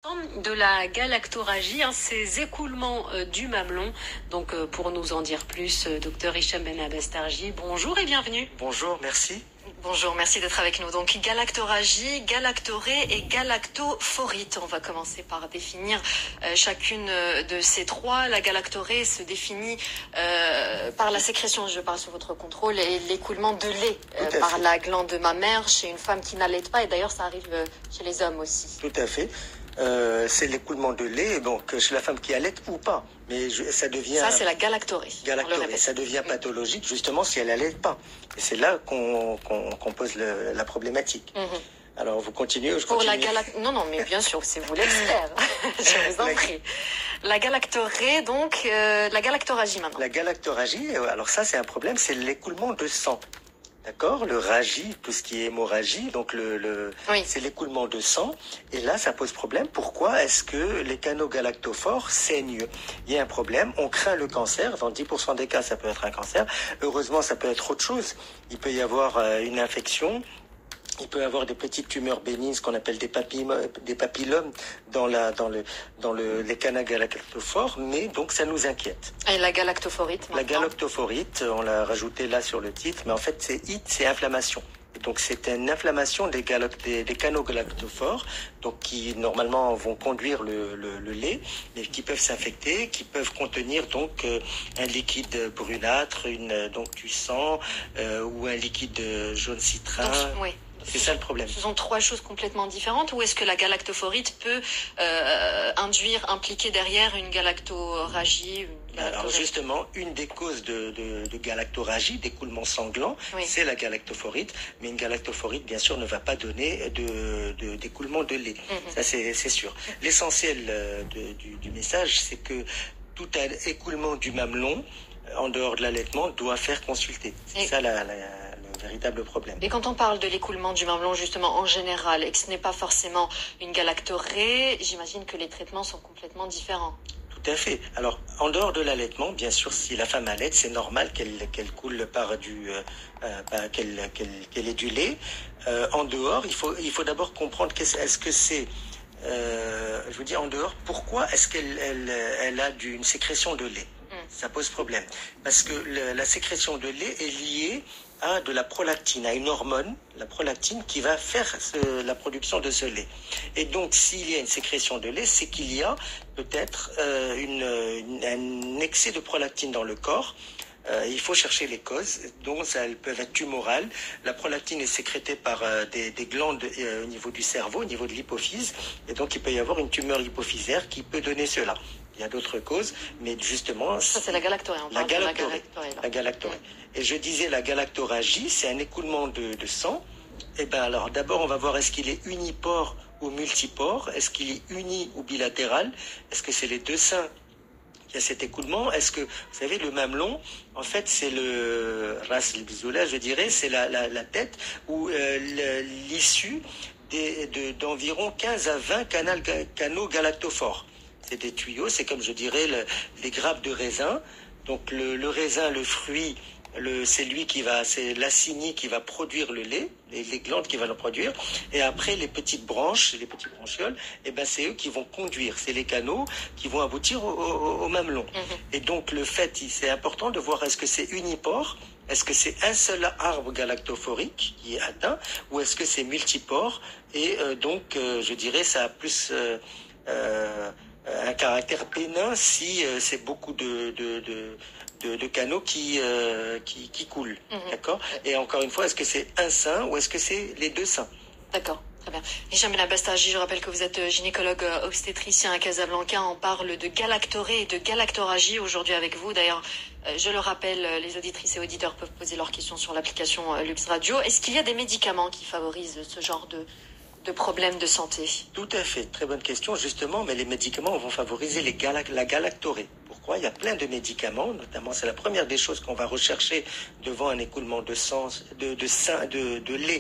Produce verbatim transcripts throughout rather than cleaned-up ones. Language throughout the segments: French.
De la galactorrhagie, hein, ces écoulements euh, du mamelon. Donc euh, pour nous en dire plus, euh, docteur Hicham Ben Abestarji, bonjour et bienvenue. Bonjour, merci. Bonjour, merci d'être avec nous. Donc galactorhagie, galactorée et galactophorite. On va commencer par définir euh, chacune de ces trois. La galactorée se définit euh, par la sécrétion, je parle sous votre contrôle, et l'écoulement de lait euh, par fait. la glande mammaire chez une femme qui n'allait pas. Et d'ailleurs, ça arrive euh, chez les hommes aussi. Tout à fait. Euh, c'est l'écoulement de lait, donc chez la femme qui allait ou pas. Mais je, ça devient... Ça, c'est la galactorée. Galactorée. Ça devient pathologique, justement, si elle allait pas. Et c'est là qu'on qu'on, qu'on pose le, la problématique. Mm-hmm. Alors, vous continuez ou je Pour continue? la galac... Non, non, mais bien sûr, c'est vous l'expert. Je vous en prie. La galactorée, donc, euh, la galactorhagie maintenant. La galactorhagie, alors ça, c'est un problème, c'est l'écoulement de sang. D'accord, le ragie, tout ce qui est hémorragie, donc le, le oui. c'est l'écoulement de sang. Et là, ça pose problème. Pourquoi est-ce que les canaux galactophores saignent? Il y a un problème. On craint le cancer. Dans dix pour cent des cas, ça peut être un cancer. Heureusement, ça peut être autre chose. Il peut y avoir euh, une infection. Il peut y avoir des petites tumeurs bénignes, ce qu'on appelle des, des papillomes dans, la, dans, le, dans le, les canaux galactophores, mais donc ça nous inquiète. Et la galactophorite maintenant? La galactophorite, on l'a rajouté là sur le titre, mais en fait c'est I T, c'est inflammation. Et donc c'est une inflammation des, des, des canaux galactophores, donc qui normalement vont conduire le, le, le lait, mais qui peuvent s'infecter, qui peuvent contenir donc euh, un liquide brunâtre, une, donc du sang, euh, ou un liquide jaune citrin. Donc, oui. C'est ça le problème. Ce sont trois choses complètement différentes, ou est-ce que la galactophorite peut euh, induire, impliquer derrière une galactorhagie? Une Alors justement, une des causes de, de, de galactorhagie, d'écoulement sanglant, oui. c'est la galactophorite. Mais une galactophorite, bien sûr, ne va pas donner de, de, d'écoulement de lait. Mm-hmm. Ça, c'est, c'est sûr. L'essentiel de, du, du message, c'est que tout écoulement du mamelon, en dehors de l'allaitement, doit faire consulter. C'est Et... ça la... la véritable problème. Et quand on parle de l'écoulement du mamelon, justement, en général, et que ce n'est pas forcément une galactorée, j'imagine que les traitements sont complètement différents. Tout à fait. Alors, en dehors de l'allaitement, bien sûr, si la femme allaite, c'est normal qu'elle qu'elle coule par du, euh, bah, qu'elle qu'elle qu'elle ait du lait. Euh, en dehors, il faut il faut d'abord comprendre qu'est-ce est-ce que c'est. Euh, je veux dire, en dehors, pourquoi est-ce qu'elle elle, elle a du, une sécrétion de lait? mm. Ça pose problème. Parce que le, la sécrétion de lait est liée à de la prolactine, à une hormone, la prolactine, qui va faire ce, la production de ce lait. Et donc, s'il y a une sécrétion de lait, c'est qu'il y a peut-être euh, une, une, un excès de prolactine dans le corps. Euh, il faut chercher les causes, donc ça, elles peuvent être tumorales. La prolactine est sécrétée par euh, des, des glandes euh, au niveau du cerveau, au niveau de l'hypophyse, et donc il peut y avoir une tumeur hypophysaire qui peut donner cela. Il y a d'autres causes, mais justement... Ça, c'est la galactorée. On la parle galactorée. De la galactorée, la galactorée. Ouais. Et je disais, la galactorhagie, c'est un écoulement de, de sang. Eh ben alors, d'abord, on va voir est-ce qu'il est unipore ou multipore. Est-ce qu'il est uni ou bilatéral? Est-ce que c'est les deux seins qui a cet écoulement? Est-ce que, vous savez, le mamelon, en fait, c'est le ras el bisoula, je dirais, c'est la, la, la tête ou euh, l'issue des, de, d'environ quinze à vingt canaux, canaux galactophores. C'est des tuyaux, c'est comme je dirais le, les grappes de raisin. Donc le, le raisin, le fruit, le, c'est lui qui va, c'est l'acini qui va produire le lait, les, les glandes qui vont le produire. Et après les petites branches, les petits branchioles, eh ben c'est eux qui vont conduire, c'est les canaux qui vont aboutir au, au, au mamelon. Mm-hmm. Et donc le fait, c'est important de voir est-ce que c'est unipore, est-ce que c'est un seul arbre galactophorique qui est atteint, ou est-ce que c'est multipore et euh, donc euh, je dirais ça a plus euh, euh, un caractère bénin si euh, c'est beaucoup de, de, de, de, de canaux qui, euh, qui, qui coulent. Mm-hmm. D'accord. Et encore une fois, est-ce que c'est un sein ou est-ce que c'est les deux seins? D'accord. Très bien. Hicham Ben Abestarji, je rappelle que vous êtes gynécologue obstétricien à Casablanca. On parle de galactorée et de galactorhagie aujourd'hui avec vous. D'ailleurs, je le rappelle, les auditrices et auditeurs peuvent poser leurs questions sur l'application Lux Radio. Est-ce qu'il y a des médicaments qui favorisent ce genre de... de problèmes de santé? Tout à fait, très bonne question justement, mais les médicaments vont favoriser les galac la galactorée. Pourquoi? Il y a plein de médicaments, notamment c'est la première des choses qu'on va rechercher devant un écoulement de sang, de, de, sein, de, de lait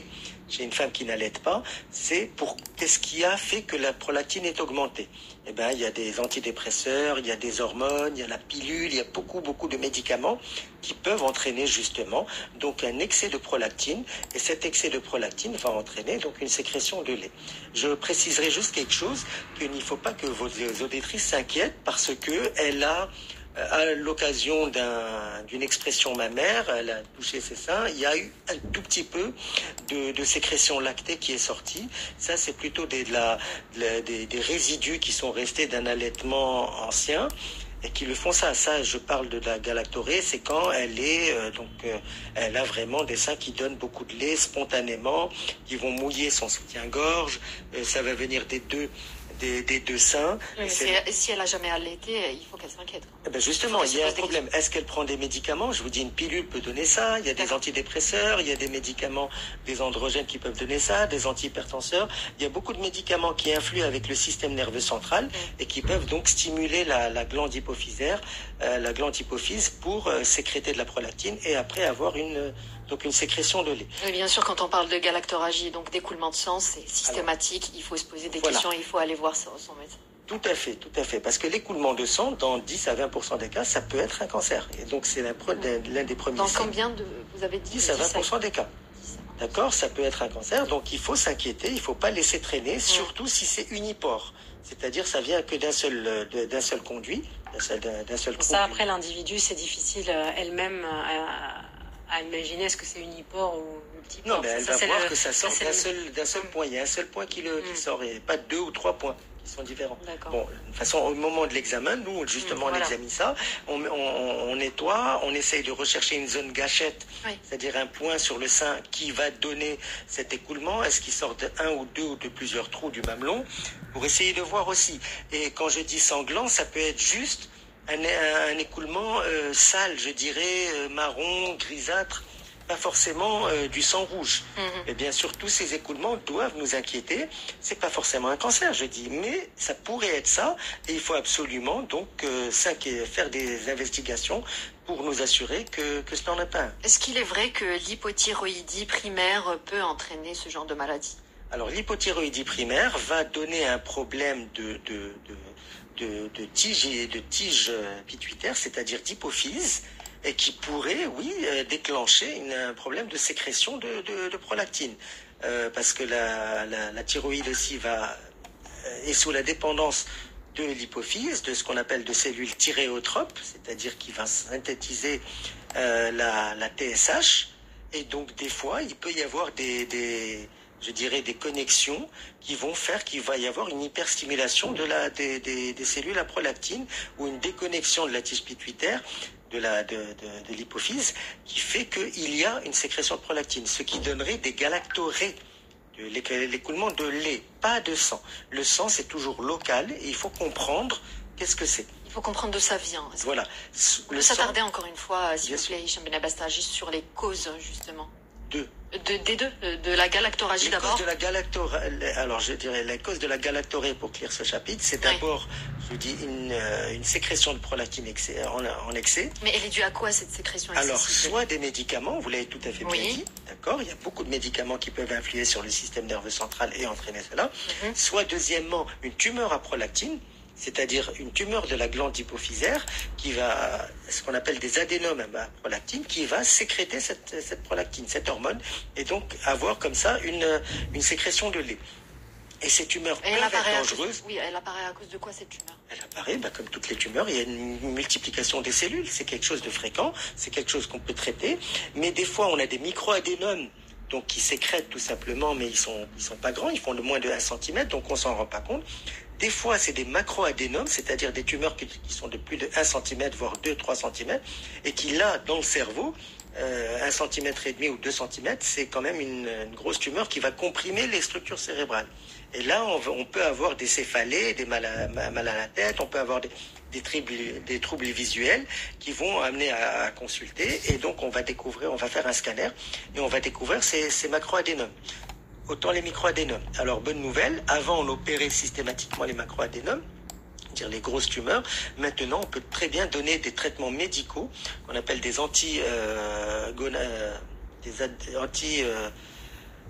chez une femme qui n'allait pas, c'est pour qu'est-ce qui a fait que la prolactine est augmentée. Eh ben, il y a des antidépresseurs, il y a des hormones, il y a la pilule, il y a beaucoup, beaucoup de médicaments qui peuvent entraîner justement donc un excès de prolactine. Et cet excès de prolactine va entraîner donc une sécrétion de lait. Je préciserai juste quelque chose, qu'il ne faut pas que vos auditrices s'inquiètent parce que elle a à l'occasion d'un, d'une expression mammaire, elle a touché ses seins, il y a eu un tout petit peu de, de sécrétion lactée qui est sortie. Ça, c'est plutôt des, de la, de la, des, des résidus qui sont restés d'un allaitement ancien et qui le font ça. Ça, je parle de la galactorée, c'est quand elle est euh, donc euh, elle a vraiment des seins qui donnent beaucoup de lait spontanément, qui vont mouiller son soutien-gorge. Euh, ça va venir des deux. Des, des deux seins. Oui, si, si elle a jamais allaité, il faut qu'elle s'inquiète. Eh ben justement, il y a un problème. Est-ce qu'elle prend des médicaments? Je vous dis, une pilule peut donner ça. Il y a des antidépresseurs, il y a des médicaments, des androgènes qui peuvent donner ça, des antihypertenseurs. Il y a beaucoup de médicaments qui influent avec le système nerveux central mmh. et qui peuvent donc stimuler la, la glande hypophysaire, euh, la glande hypophyse pour euh, sécréter de la prolactine et après avoir une donc une sécrétion de lait. Oui, bien sûr, quand on parle de galactoragie, donc d'écoulement de sang, c'est systématique. Alors, il faut se poser des voilà. questions, il faut aller voir son, son médecin. Tout à fait, tout à fait. Parce que l'écoulement de sang, dans dix à vingt pour cent des cas, ça peut être un cancer. Et donc, c'est l'un des premiers. Dans combien de, vous avez dit? dix à vingt pour cent des cas. D'accord? Ça peut être un cancer. Donc, il faut s'inquiéter, il ne faut pas laisser traîner, mmh. surtout si c'est unipore. C'est-à-dire, ça vient que d'un seul, d'un seul conduit, d'un seul, d'un seul conduit. Ça, après, l'individu, c'est difficile elle-même à... à imaginer est-ce que c'est unipore ou multipore. Non, mais elle ça, va voir le... que ça sort d'un seul, d'un seul point. Il y a un seul point qui, le, mmh. qui sort et pas deux ou trois points qui sont différents. Bon, de toute façon, au moment de l'examen, nous, justement, mmh, voilà. on examine ça, on, on, on nettoie, on essaye de rechercher une zone gâchette, oui. c'est-à-dire un point sur le sein qui va donner cet écoulement. Est-ce qu'il sort de un ou deux ou de plusieurs trous du mamelon pour essayer de voir aussi. Et quand je dis sanglant, ça peut être juste Un, un, un écoulement euh, sale, je dirais, euh, marron, grisâtre, pas forcément euh, du sang rouge. Mm-hmm. Et bien sûr, tous ces écoulements doivent nous inquiéter. C'est pas forcément un cancer, je dis, mais ça pourrait être ça. Et il faut absolument donc euh, faire des investigations pour nous assurer que, que ce n'en est pas un. Est-ce qu'il est vrai que l'hypothyroïdie primaire peut entraîner ce genre de maladie? Alors, l'hypothyroïdie primaire va donner un problème de... de, de De, de tige et de tige pituitaire, c'est-à-dire d'hypophyse, et qui pourrait, oui, euh, déclencher une, un problème de sécrétion de, de, de prolactine. Euh, parce que la, la, la thyroïde aussi va, euh, est sous la dépendance de l'hypophyse, de ce qu'on appelle de cellules thyréotropes, c'est-à-dire qui va synthétiser euh, la, la T S H. Et donc, des fois, il peut y avoir des... des je dirais des connexions qui vont faire qu'il va y avoir une hyperstimulation de la, des, des, des cellules à prolactine ou une déconnexion de la tige pituitaire, de la de, de, de l'hypophyse, qui fait qu'il y a une sécrétion de prolactine, ce qui donnerait des galactorées, de l'écoulement de lait, pas de sang. Le sang, c'est toujours local et il faut comprendre qu'est-ce que c'est. Il faut comprendre d'où ça vient. Voilà. On peut s'attarder encore une fois, s'il vous plaît, Hicham Benabasta, juste sur les causes, justement. De De, des deux, de la galactoragie d'abord. De la galactorée, alors je dirais la cause de la galactorée pour clore ce chapitre, c'est d'abord, oui. je dis, une, une sécrétion de prolactine excès, en, en excès. Mais elle est due à quoi cette sécrétion excessive? Alors, soit des médicaments, vous l'avez tout à fait bien oui. dit, d'accord, il y a beaucoup de médicaments qui peuvent influer sur le système nerveux central et entraîner cela. Mm-hmm. Soit deuxièmement, une tumeur à prolactine, c'est-à-dire une tumeur de la glande hypophysaire qui va, ce qu'on appelle des adénomes à prolactine, qui va sécréter cette, cette prolactine, cette hormone, et donc avoir comme ça une, une sécrétion de lait. Et ces tumeurs et peuvent être dangereuses. Cause, oui, elle apparaît à cause de quoi cette tumeur? Elle apparaît, bah, comme toutes les tumeurs, il y a une multiplication des cellules, c'est quelque chose de fréquent, c'est quelque chose qu'on peut traiter, mais des fois on a des micro-adénomes, donc qui sécrètent tout simplement, mais ils sont, ils sont pas grands, ils font de moins de un centimètre, donc on s'en rend pas compte. Des fois, c'est des macroadénomes, c'est-à-dire des tumeurs qui, qui sont de plus de un centimètre, voire deux à trois centimètres, et qui, là, dans le cerveau, euh, un centimètre et demi ou deux centimètres, c'est quand même une, une grosse tumeur qui va comprimer les structures cérébrales. Et là, on, on peut avoir des céphalées, des mal à, mal à la tête, on peut avoir des, des, troubles, des troubles visuels qui vont amener à, à consulter, et donc on va découvrir, on va faire un scanner, et on va découvrir ces, ces macroadénomes. Autant les microadénomes. Alors, bonne nouvelle, avant on opérait systématiquement les macroadénomes, c'est-à-dire les grosses tumeurs. Maintenant, on peut très bien donner des traitements médicaux, qu'on appelle des anti... Euh, gona, des anti... Euh,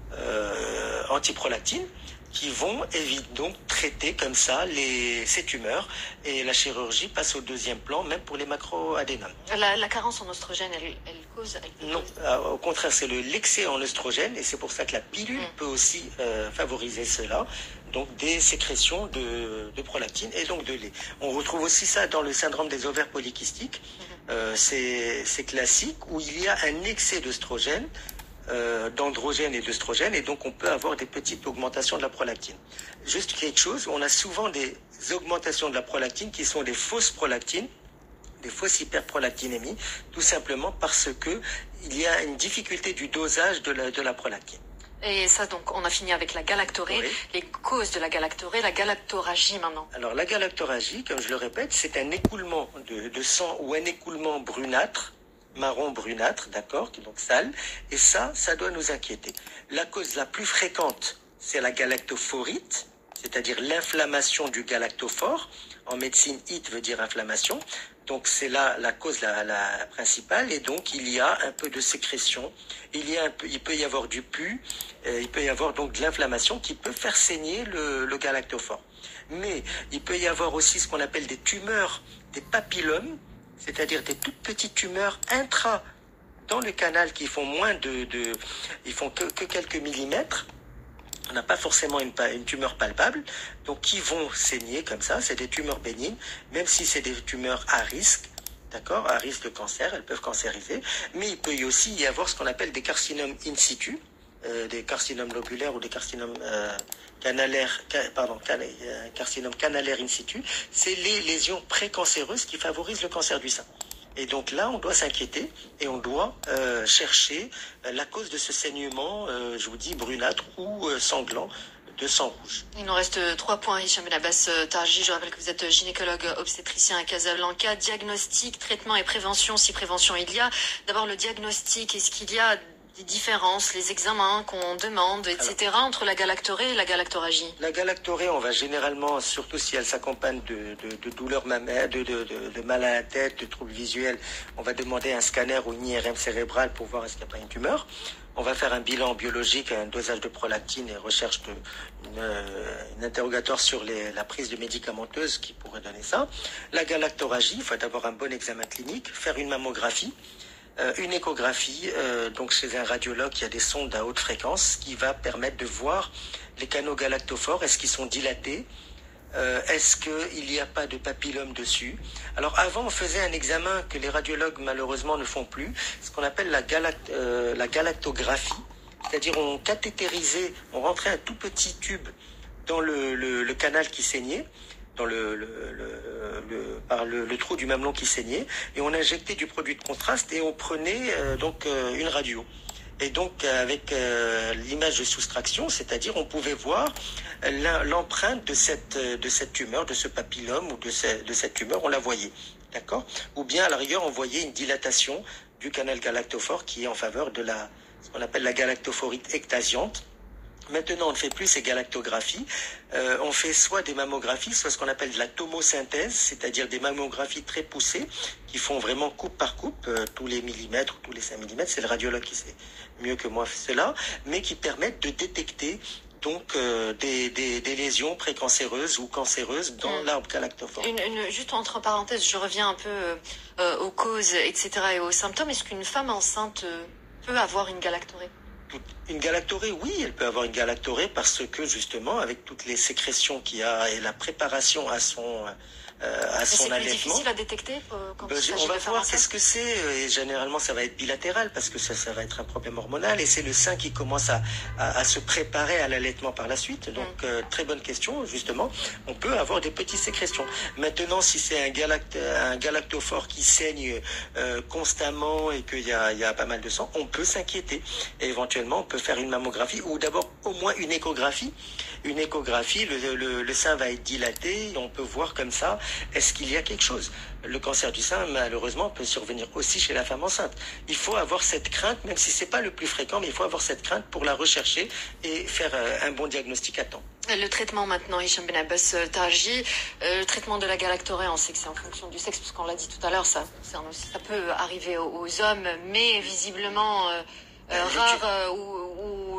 euh, antiprolactines qui vont éviter donc traiter comme ça les, ces tumeurs, et la chirurgie passe au deuxième plan, même pour les macroadénomes. La, la carence en oestrogène, elle, elle cause elle peut Non, cause... euh, au contraire, c'est le l'excès en oestrogène, et c'est pour ça que la pilule mm. peut aussi euh, favoriser cela, donc des sécrétions de, de prolactine et donc de lait. On retrouve aussi ça dans le syndrome des ovaires polykystiques, mm-hmm. euh, c'est classique, où il y a un excès d'oestrogène, Euh, d'androgène et d'œstrogène, et donc on peut avoir des petites augmentations de la prolactine. Juste quelque chose, on a souvent des augmentations de la prolactine qui sont des fausses prolactines, des fausses hyperprolactinémies, tout simplement parce que il y a une difficulté du dosage de la, de la prolactine. Et ça, donc, on a fini avec la galactorée, oui. Les causes de la galactorée, la galactoragie maintenant. Alors la galactoragie, comme je le répète, c'est un écoulement de, de sang ou un écoulement brunâtre, marron brunâtre, d'accord, qui est donc sale, et ça, ça doit nous inquiéter. La cause la plus fréquente, c'est la galactophorite, c'est-à-dire l'inflammation du galactophore. En médecine, it veut dire inflammation, donc c'est là la cause la, la principale, et donc il y a un peu de sécrétion, il y a un peu, il peut y avoir du pus, euh, il peut y avoir donc de l'inflammation qui peut faire saigner le, le galactophore. Mais il peut y avoir aussi ce qu'on appelle des tumeurs, des papillomes, c'est-à-dire des toutes petites tumeurs intra dans le canal qui font moins de, de ils font que, que quelques millimètres. On n'a pas forcément une, une tumeur palpable, donc qui vont saigner comme ça. C'est des tumeurs bénignes, même si c'est des tumeurs à risque, d'accord, à risque de cancer, elles peuvent cancériser. Mais il peut y aussi y avoir ce qu'on appelle des carcinomes in situ, euh, des carcinomes lobulaires ou des carcinomes euh, canalaires, pardon, can, euh, carcinome canalaire in situ. C'est les lésions précancéreuses qui favorisent le cancer du sein. Et donc là, on doit s'inquiéter et on doit euh, chercher euh, la cause de ce saignement, euh, je vous dis, brunâtre ou euh, sanglant de sang rouge. Il nous reste trois points, Hicham Ben Abbas Tarji. Je rappelle que vous êtes gynécologue obstétricien à Casablanca. Diagnostic, traitement et prévention, si prévention il y a. D'abord le diagnostic, est-ce qu'il y a des différences, les examens qu'on demande, et cetera, alors, entre la galactorée et la galactoragie? La galactorée, on va généralement, surtout si elle s'accompagne de, de, de douleurs mammaires, de, de, de, de mal à la tête, de troubles visuels, on va demander un scanner ou une I R M cérébrale pour voir est-ce qu'il n'y a pas une tumeur. On va faire un bilan biologique, un dosage de prolactine et recherche de, une, une interrogatoire sur les, la prise de médicamenteuse qui pourrait donner ça. La galactoragie, il faut d'abord un bon examen clinique, faire une mammographie. Euh, une échographie, euh, donc chez un radiologue, il y a des sondes à haute fréquence qui va permettre de voir les canaux galactophores, est-ce qu'ils sont dilatés, euh, est-ce qu'il n'y a pas de papillome dessus. Alors avant, on faisait un examen que les radiologues malheureusement ne font plus, ce qu'on appelle la, galact euh, la galactographie, c'est-à-dire on cathétérisait, on rentrait un tout petit tube dans le, le, le canal qui saignait, dans le, le, le, le, par le, le trou du mamelon qui saignait, et on injectait du produit de contraste et on prenait euh, donc euh, une radio. Et donc avec euh, l'image de soustraction, c'est-à-dire on pouvait voir l'empreinte de cette, de cette tumeur, de ce papillome ou de, ce, de cette tumeur, on la voyait, d'accord? Ou bien à la rigueur on voyait une dilatation du canal galactophore qui est en faveur de la, ce qu'on appelle la galactophorite ectasiante. Maintenant, on ne fait plus ces galactographies. Euh, on fait soit des mammographies, soit ce qu'on appelle de la tomosynthèse, c'est-à-dire des mammographies très poussées qui font vraiment coupe par coupe, euh, tous les millimètres ou tous les cinq millimètres. C'est le radiologue qui sait mieux que moi cela, mais qui permettent de détecter donc euh, des, des, des lésions précancéreuses ou cancéreuses dans mmh. l'arbre galactophore. Une, une, juste entre parenthèses, je reviens un peu euh, aux causes, et cetera et aux symptômes. Est-ce qu'une femme enceinte peut avoir une galactorée? Une galactorée, oui, elle peut avoir une galactorée parce que justement, avec toutes les sécrétions qu'il y a et la préparation à son, euh, à son allaitement. C'est difficile à détecter euh, quand ben, il s'agit On va de voir qu'est-ce que c'est. Et généralement, ça va être bilatéral parce que ça, ça va être un problème hormonal et c'est le sein qui commence à, à, à se préparer à l'allaitement par la suite. Donc, mm. euh, très bonne question, justement. On peut avoir des petites sécrétions. Maintenant, si c'est un, galact un galactophore qui saigne euh, constamment et qu'il y a, il y a pas mal de sang, on peut s'inquiéter. Et éventuellement, on peut faire une mammographie ou d'abord au moins une échographie. Une échographie, le, le, le sein va être dilaté, on peut voir comme ça, est-ce qu'il y a quelque chose? Le cancer du sein, malheureusement, peut survenir aussi chez la femme enceinte. Il faut avoir cette crainte, même si c'est pas le plus fréquent, mais il faut avoir cette crainte pour la rechercher et faire un bon diagnostic à temps. Le traitement maintenant, Hicham Ben Abbas Tarji, euh, le traitement de la galactorée, on sait que c'est en fonction du sexe, parce qu'on l'a dit tout à l'heure, ça, ça peut arriver aux, aux hommes, mais visiblement... Euh, Euh, rare euh, où, où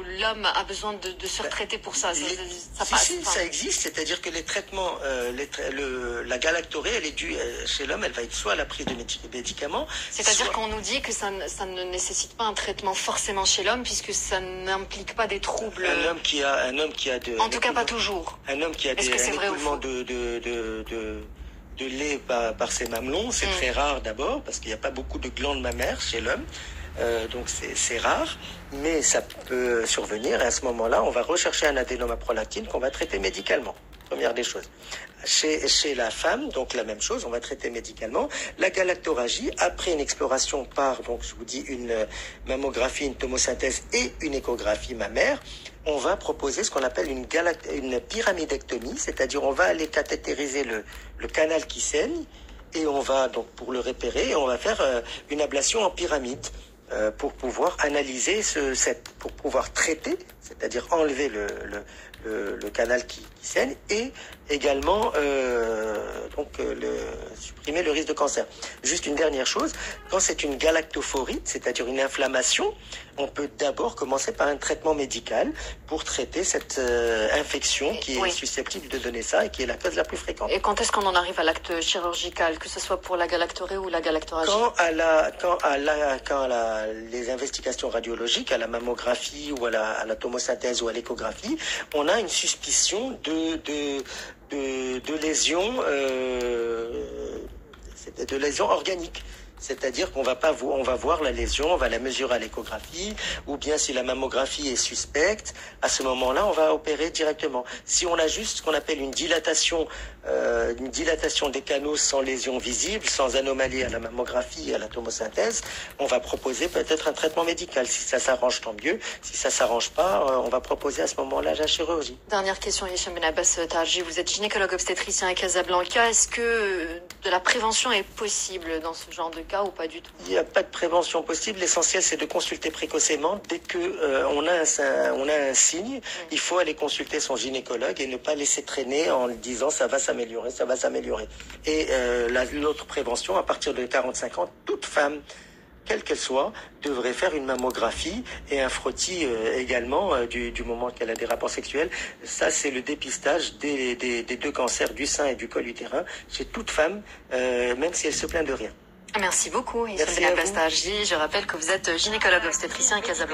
l'homme a besoin de, de se retraiter pour ça. Ça, Les- ça si, passe. si, Enfin, ça existe, c'est-à-dire que les traitements, euh, les tra- le, la galactorée, elle est due euh, chez l'homme, elle va être soit à la prise de médi- médicaments, C'est-à-dire soit- qu'on nous dit que ça, ne- ça ne nécessite pas un traitement forcément chez l'homme puisque ça n'implique pas des troubles. un homme qui a un homme qui a de En tout cas, pas écoulement- toujours. un homme qui a Est-ce des, que c'est un vrai ou écoulement faux de, de, de, de, de lait par, par ses mamelons, c'est Mm. très rare d'abord parce qu'il n'y a pas beaucoup de glandes mammaires chez l'homme. Euh, donc c'est c'est rare, mais ça peut survenir et à ce moment-là, on va rechercher un adénome à prolactine qu'on va traiter médicalement. Première des choses. Chez, chez la femme, donc la même chose, on va traiter médicalement. La galactorrhagie, après une exploration par, donc je vous dis, une euh, mammographie, une tomosynthèse et une échographie mammaire, on va proposer ce qu'on appelle une, galact- une pyramidectomie, c'est-à-dire on va aller cathétériser le, le canal qui saigne et on va donc pour le repérer, on va faire euh, une ablation en pyramide euh, pour pouvoir analyser ce, cette, pour pouvoir traiter, c'est-à-dire enlever le, le, le, le canal qui, qui saigne et également euh, donc euh, le, supprimer le risque de cancer. Juste une dernière chose, quand c'est une galactophorite, c'est-à-dire une inflammation, on peut d'abord commencer par un traitement médical pour traiter cette euh, infection qui est Oui. susceptible de donner ça et qui est la cause la plus fréquente. Et quand est-ce qu'on en arrive à l'acte chirurgical, que ce soit pour la galactorée ou la galactorrhagie? Quand à la, quand à la, quand à la, les investigations radiologiques, à la mammographie ou à la, à la tomosynthèse ou à l'échographie, on a une suspicion de, de, de, de lésions, euh, c'est- de lésions organiques. C'est-à-dire qu'on va pas vo- on va voir la lésion, on va la mesurer à l'échographie, ou bien si la mammographie est suspecte, à ce moment-là, on va opérer directement. Si on a juste ce qu'on appelle une dilatation, euh, une dilatation des canaux sans lésion visible, sans anomalie à la mammographie et à la tomosynthèse, on va proposer peut-être un traitement médical. Si ça s'arrange, tant mieux. Si ça s'arrange pas, euh, on va proposer à ce moment-là la chirurgie. Dernière question, Hicham Ben Abbas Tarji. Vous êtes gynécologue obstétricien à Casablanca. Est-ce que euh, de la prévention est possible dans ce genre de cas ou pas du tout? Il n'y a pas de prévention possible. L'essentiel, c'est de consulter précocement. Dès que euh, on a un, on a un signe, il faut aller consulter son gynécologue et ne pas laisser traîner en disant ça va s'améliorer, ça va s'améliorer. Et euh, la- l'autre prévention, à partir de quarante-cinq ans, toute femme, quelle qu'elle soit, devrait faire une mammographie et un frottis euh, également euh, du, du moment qu'elle a des rapports sexuels. Ça, c'est le dépistage des, des, des deux cancers du sein et du col utérin chez toute femme, euh, même si elle se plaint de rien. Merci beaucoup, Hicham Merci Ben à Abbas vous. Tarji. Je rappelle que vous êtes gynécologue obstétricien à Casablanca.